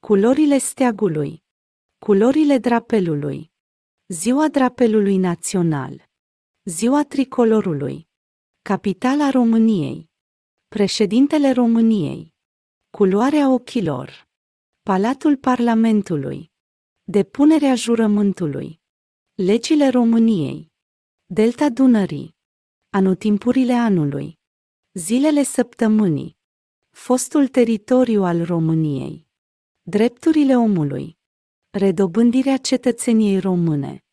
Culorile steagului. Culorile drapelului. Ziua drapelului național. Ziua tricolorului. Capitala României. Președintele României. Culoarea ochilor. Palatul Parlamentului. Depunerea jurământului. Legile României. Delta Dunării. Anotimpurile anului. Zilele săptămânii. Fostul teritoriu al României. Drepturile omului. Redobândirea cetățeniei române.